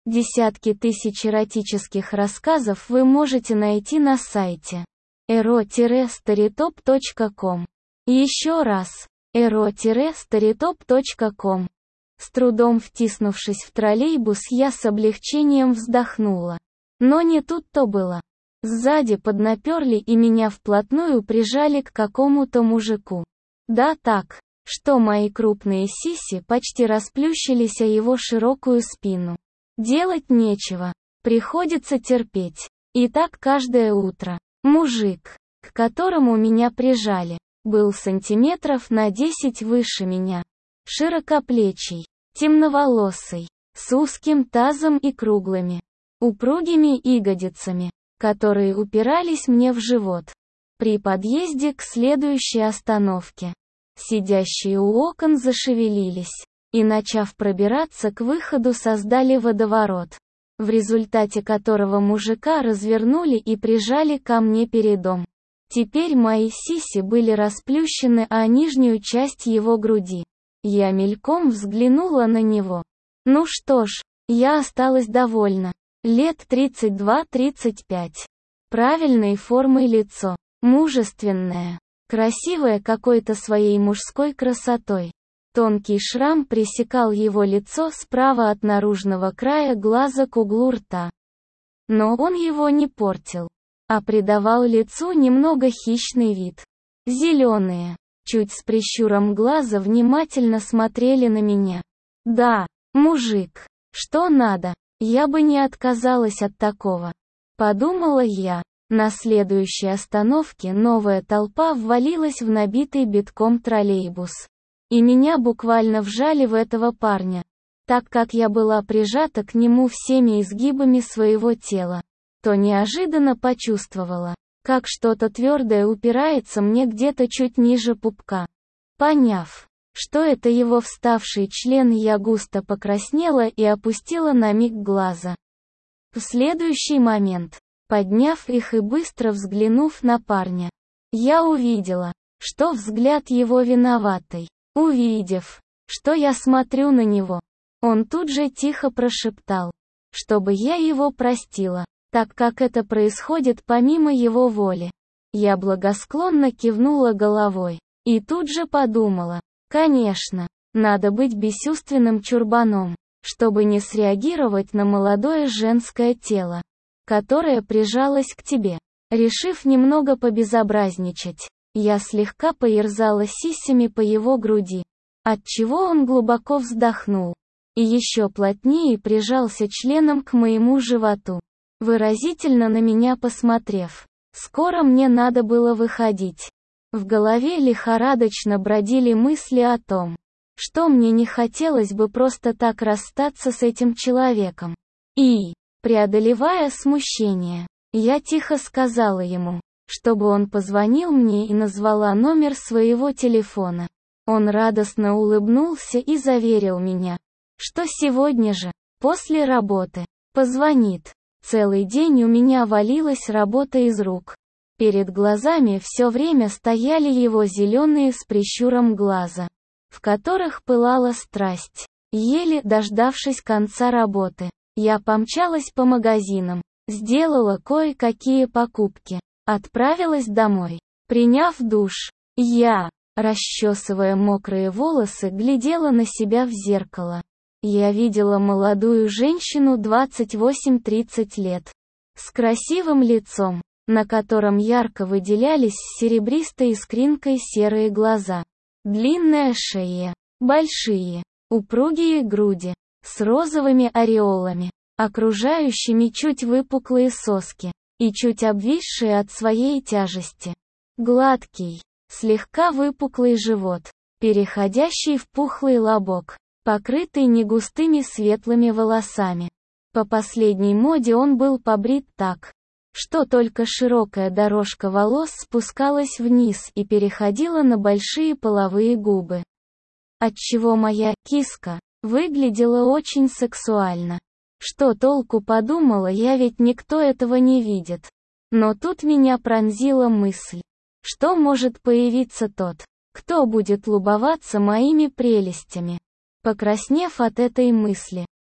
Десятки тысяч эротических рассказов вы можете найти на сайте ero-storytop.com. Еще раз, ero-storytop.com. С трудом втиснувшись в троллейбус, я с облегчением вздохнула. Но не тут-то было. Сзади поднаперли и меня вплотную прижали к какому-то мужику. Да так, что мои крупные сиси почти расплющились о его широкую спину. Делать нечего, приходится терпеть. И так каждое утро. Мужик, к которому меня прижали, был сантиметров на 10 выше меня. Широкоплечий, темноволосый, с узким тазом и круглыми, упругими ягодицами, которые упирались мне в живот. При подъезде к следующей остановке сидящие у окон зашевелились и, начав пробираться к выходу, создали водоворот, в результате которого мужика развернули и прижали ко мне передом. Теперь мои сиси были расплющены о нижнюю часть его груди. Я мельком взглянула на него. Ну что ж, я осталась довольна. Лет 32-35. Правильной формы лицо. Мужественное. Красивое какой-то своей мужской красотой. Тонкий шрам пресекал его лицо справа от наружного края глаза к углу рта. Но он его не портил, а придавал лицу немного хищный вид. Зеленые, чуть с прищуром глаза внимательно смотрели на меня. Да, мужик, что надо, я бы не отказалась от такого. Подумала я. На следующей остановке новая толпа ввалилась в набитый битком троллейбус. И меня буквально вжали в этого парня, так как я была прижата к нему всеми изгибами своего тела, то неожиданно почувствовала, как что-то твердое упирается мне где-то чуть ниже пупка. Поняв, что это его вставший член, я густо покраснела и опустила на миг глаза. В следующий момент, подняв их и быстро взглянув на парня, я увидела, что взгляд его виноватый. Увидев, что я смотрю на него, он тут же тихо прошептал, чтобы я его простила, так как это происходит помимо его воли. Я благосклонно кивнула головой, и тут же подумала, конечно, надо быть бесчувственным чурбаном, чтобы не среагировать на молодое женское тело, которое прижалось к тебе. Решив немного побезобразничать, я слегка поерзала сисями по его груди, отчего он глубоко вздохнул и еще плотнее прижался членом к моему животу, выразительно на меня посмотрев. Скоро мне надо было выходить. В голове лихорадочно бродили мысли о том, что мне не хотелось бы просто так расстаться с этим человеком. И, преодолевая смущение, я тихо сказала ему, чтобы он позвонил мне, и назвала номер своего телефона. Он радостно улыбнулся и заверил меня, что сегодня же, после работы, позвонит. Целый день у меня валилась работа из рук. Перед глазами все время стояли его зеленые с прищуром глаза, в которых пылала страсть. Еле дождавшись конца работы, я помчалась по магазинам, сделала кое-какие покупки. Отправилась домой. Приняв душ, я, расчесывая мокрые волосы, глядела на себя в зеркало. Я видела молодую женщину 28-30 лет, с красивым лицом, на котором ярко выделялись серебристой искринкой серые глаза, длинная шея, большие, упругие груди, с розовыми ореолами, окружающими чуть выпуклые соски, и чуть обвисшие от своей тяжести. Гладкий, слегка выпуклый живот, переходящий в пухлый лобок, покрытый негустыми светлыми волосами. По последней моде он был побрит так, что только широкая дорожка волос спускалась вниз и переходила на большие половые губы, отчего моя киска выглядела очень сексуально. Что толку, подумала я, ведь никто этого не видит. Но тут меня пронзила мысль, что может появиться тот, кто будет любоваться моими прелестями. Покраснев от этой мысли,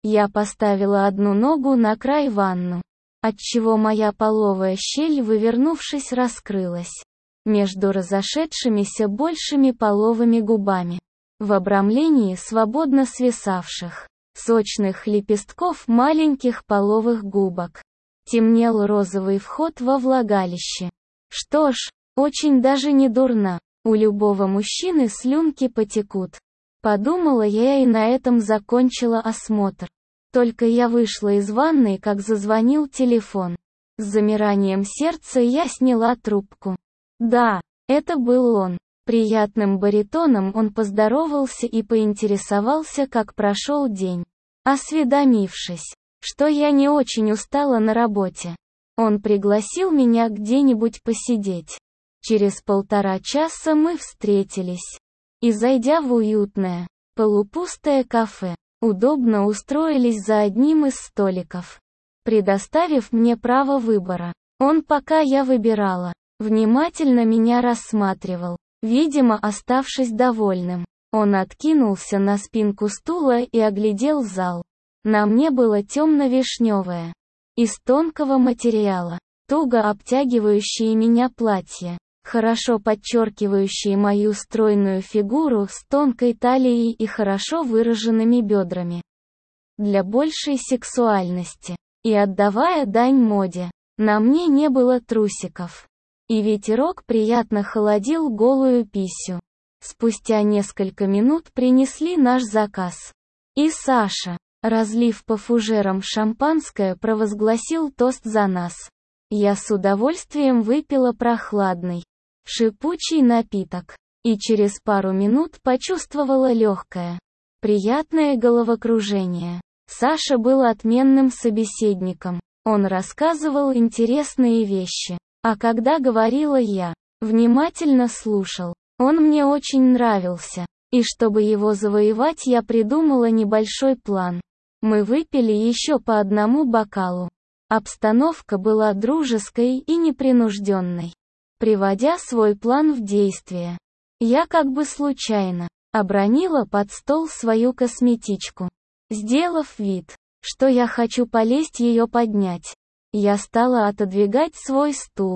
Я поставила одну ногу на край ванну, отчего моя половая щель, вывернувшись, раскрылась между разошедшимися большими половыми губами, в обрамлении свободно свисавших, сочных лепестков маленьких половых губок. Темнел розовый вход во влагалище. Что ж, очень даже не дурно. У любого мужчины слюнки потекут. Подумала я и на этом закончила осмотр. Только я вышла из ванной, как зазвонил телефон. С замиранием сердца я сняла трубку. Да, это был он. Приятным баритоном он поздоровался и поинтересовался, как прошел день. Осведомившись, что я не очень устала на работе, он пригласил меня где-нибудь посидеть. Через 1,5 часа мы встретились. И, зайдя в уютное, полупустое кафе, удобно устроились за одним из столиков, предоставив мне право выбора. Он, пока я выбирала, внимательно меня рассматривал, видимо, оставшись довольным. Он откинулся на спинку стула и оглядел зал. На мне было темно-вишневое, из тонкого материала, туго обтягивающее меня платье, хорошо подчеркивающее мою стройную фигуру с тонкой талией и хорошо выраженными бедрами. Для большей сексуальности, и отдавая дань моде, на мне не было трусиков. И ветерок приятно холодил голую писю. Спустя несколько минут принесли наш заказ. И Саша, разлив по фужерам шампанское, провозгласил тост за нас. Я с удовольствием выпила прохладный, шипучий напиток, и через пару минут почувствовала легкое, приятное головокружение. Саша был отменным собеседником. Он рассказывал интересные вещи, а когда говорила я, внимательно слушал. Он мне очень нравился, и чтобы его завоевать, я придумала небольшой план. Мы выпили еще по одному бокалу. Обстановка была дружеской и непринужденной. Приводя свой план в действие, я как бы случайно обронила под стол свою косметичку. Сделав вид, что я хочу полезть ее поднять, я стала отодвигать свой стул.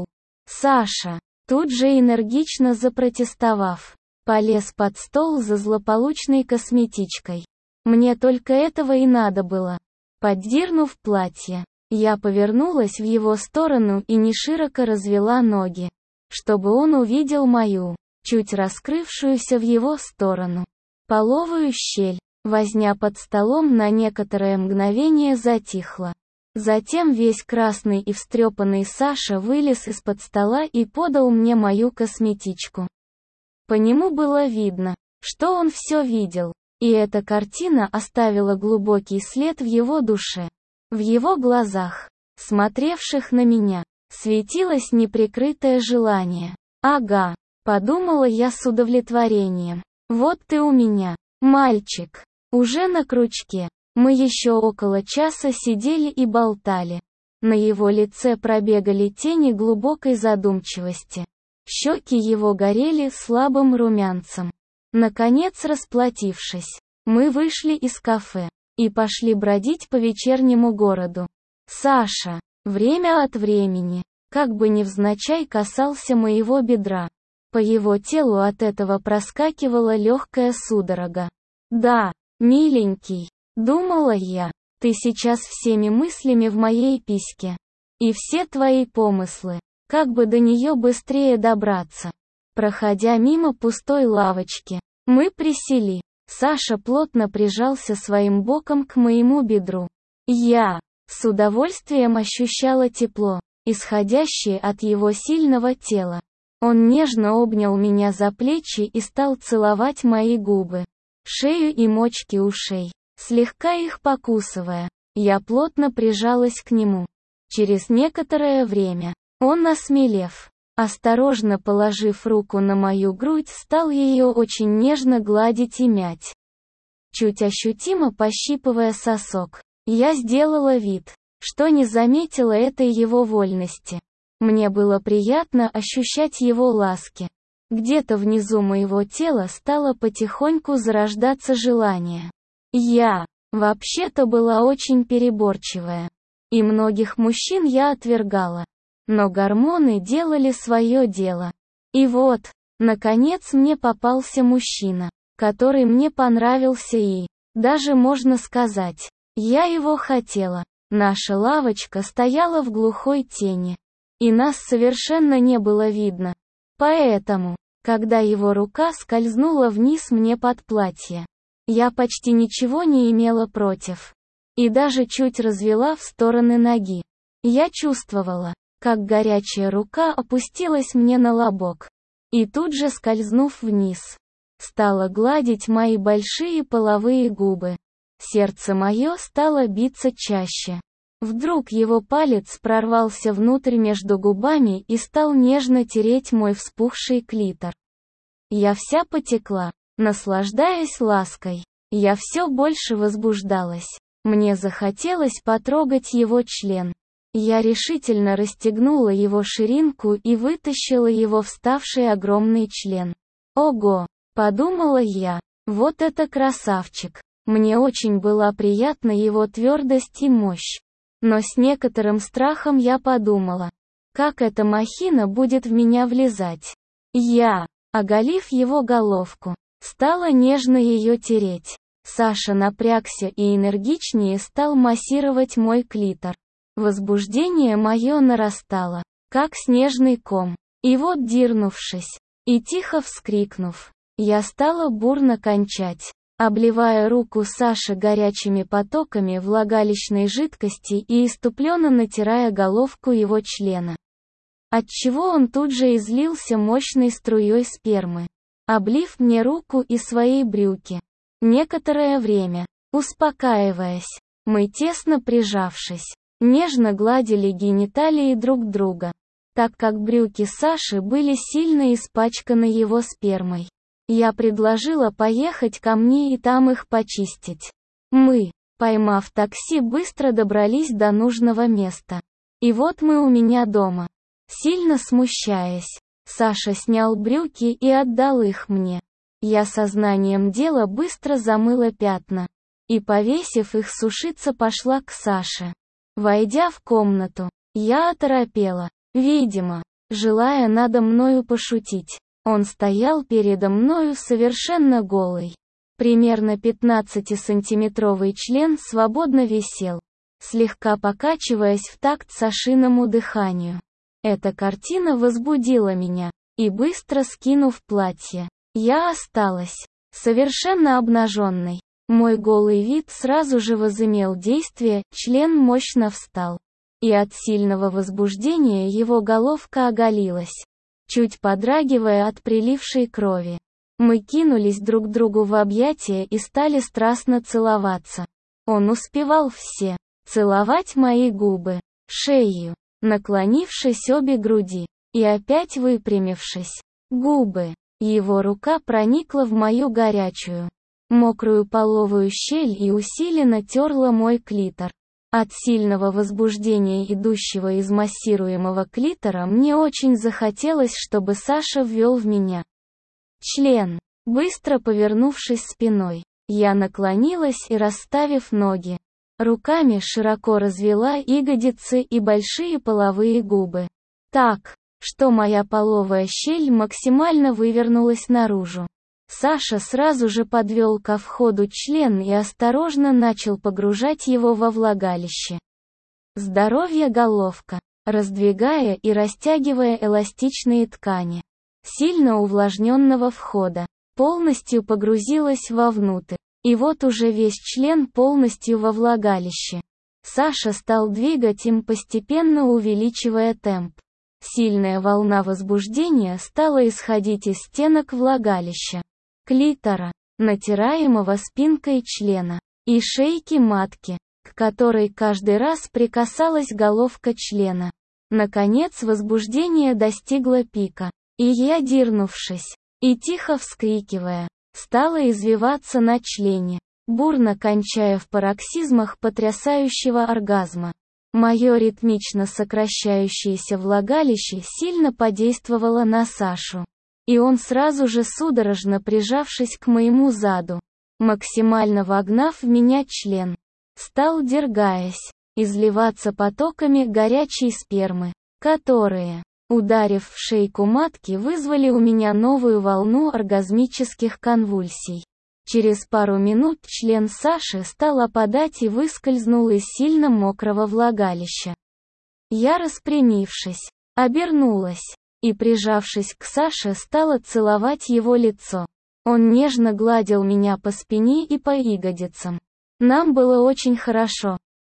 Саша, тут же энергично запротестовав, полез под стол за злополучной косметичкой. Мне только этого и надо было. Поддернув платье, я повернулась в его сторону и не широко развела ноги, чтобы он увидел мою, чуть раскрывшуюся в его сторону, половую щель. Возня под столом на некоторое мгновение затихла. Затем весь красный и встрепанный Саша вылез из-под стола и подал мне мою косметичку. По нему было видно, что он все видел, и эта картина оставила глубокий след в его душе. В его глазах, смотревших на меня, светилось неприкрытое желание. «Ага», — подумала я с удовлетворением. «Вот ты у меня, мальчик, уже на крючке». Мы еще около часа сидели и болтали. На его лице пробегали тени глубокой задумчивости. Щеки его горели слабым румянцем. Наконец, расплатившись, мы вышли из кафе и пошли бродить по вечернему городу. Саша, время от времени, как бы невзначай, касался моего бедра. По его телу от этого проскакивала легкая судорога. «Да, миленький», — думала я, — «ты сейчас всеми мыслями в моей письке. И все твои помыслы, как бы до нее быстрее добраться». Проходя мимо пустой лавочки, мы присели. Саша плотно прижался своим боком к моему бедру. Я с удовольствием ощущала тепло, исходящее от его сильного тела. Он нежно обнял меня за плечи и стал целовать мои губы, шею и мочки ушей, слегка их покусывая. Я плотно прижалась к нему. Через некоторое время, он, осмелев, осторожно положив руку на мою грудь, стал ее очень нежно гладить и мять, чуть ощутимо пощипывая сосок. Я сделала вид, что не заметила этой его вольности. Мне было приятно ощущать его ласки. Где-то внизу моего тела стало потихоньку зарождаться желание. Я вообще-то была очень переборчивая. И многих мужчин я отвергала. Но гормоны делали свое дело. И вот, наконец мне попался мужчина, который мне понравился и, даже можно сказать, я его хотела. Наша лавочка стояла в глухой тени. И нас совершенно не было видно. Поэтому, когда его рука скользнула вниз мне под платье, я почти ничего не имела против. И даже чуть развела в стороны ноги. Я чувствовала, как горячая рука опустилась мне на лобок. И тут же, скользнув вниз, стала гладить мои большие половые губы. Сердце мое стало биться чаще. Вдруг его палец прорвался внутрь между губами и стал нежно тереть мой вспухший клитор. Я вся потекла, наслаждаясь лаской. Я все больше возбуждалась. Мне захотелось потрогать его член. Я решительно расстегнула его ширинку и вытащила его вставший огромный член. «Ого!» — подумала я. «Вот это красавчик!» Мне очень была приятна его твердость и мощь. Но с некоторым страхом я подумала, как эта махина будет в меня влезать. Я, оголив его головку, стала нежно ее тереть. Саша напрягся и энергичнее стал массировать мой клитор. Возбуждение мое нарастало, как снежный ком. И вот, дернувшись и тихо вскрикнув, я стала бурно кончать, обливая руку Саши горячими потоками влагалищной жидкости и иступленно натирая головку его члена. Отчего он тут же излился мощной струей спермы, облив мне руку и свои брюки. Некоторое время, успокаиваясь, мы, тесно прижавшись, нежно гладили гениталии друг друга, так как брюки Саши были сильно испачканы его спермой. Я предложила поехать ко мне и там их почистить. Мы, поймав такси, быстро добрались до нужного места. И вот мы у меня дома. Сильно смущаясь, Саша снял брюки и отдал их мне. Я сознанием дела быстро замыла пятна. И, повесив их сушиться, пошла к Саше. Войдя в комнату, я оторопела, видимо, желая надо мною пошутить. Он стоял передо мною совершенно голый. Примерно 15-сантиметровый член свободно висел, слегка покачиваясь в такт Сашиному дыханию. Эта картина возбудила меня, и быстро скинув платье, я осталась совершенно обнаженной. Мой голый вид сразу же возымел действие, член мощно встал. И от сильного возбуждения его головка оголилась, чуть подрагивая от прилившей крови. Мы кинулись друг другу в объятия и стали страстно целоваться. Он успевал все целовать мои губы, шею, наклонившись обе груди, и опять выпрямившись. Губы. Его рука проникла в мою горячую, мокрую половую щель и усиленно терла мой клитор. От сильного возбуждения, идущего из массируемого клитора, мне очень захотелось, чтобы Саша ввел в меня член. Быстро повернувшись спиной, я наклонилась и, расставив ноги, руками широко развела ягодицы и большие половые губы. Так, что моя половая щель максимально вывернулась наружу. Саша сразу же подвел ко входу член и осторожно начал погружать его во влагалище. Здоровье головка, раздвигая и растягивая эластичные ткани сильно увлажненного входа, полностью погрузилась вовнутрь. И вот уже весь член полностью во влагалище. Саша стал двигать им, постепенно увеличивая темп. Сильная волна возбуждения стала исходить из стенок влагалища, клитора, натираемого спинкой члена, и шейки матки, к которой каждый раз прикасалась головка члена. Наконец возбуждение достигло пика, и я, дернувшись и тихо вскрикивая, стала извиваться на члене, бурно кончая в пароксизмах потрясающего оргазма. Мое ритмично сокращающееся влагалище сильно подействовало на Сашу, и он сразу же, судорожно прижавшись к моему заду, максимально вогнав в меня член. Стал, дергаясь, изливаться потоками горячей спермы, которые, ударив в шейку матки, вызвали у меня новую волну оргазмических конвульсий. Через пару минут член Саши стал опадать и выскользнул из сильно мокрого влагалища. Я, распрямившись, обернулась и, прижавшись к Саше, стала целовать его лицо. Он нежно гладил меня по спине и по ягодицам. Нам было очень хорошо.